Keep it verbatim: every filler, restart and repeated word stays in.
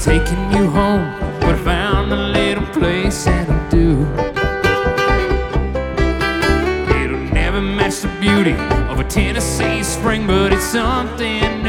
taking you home, but I found a little place that'll do. It'll never match the beauty of a Tennessee spring, but it's something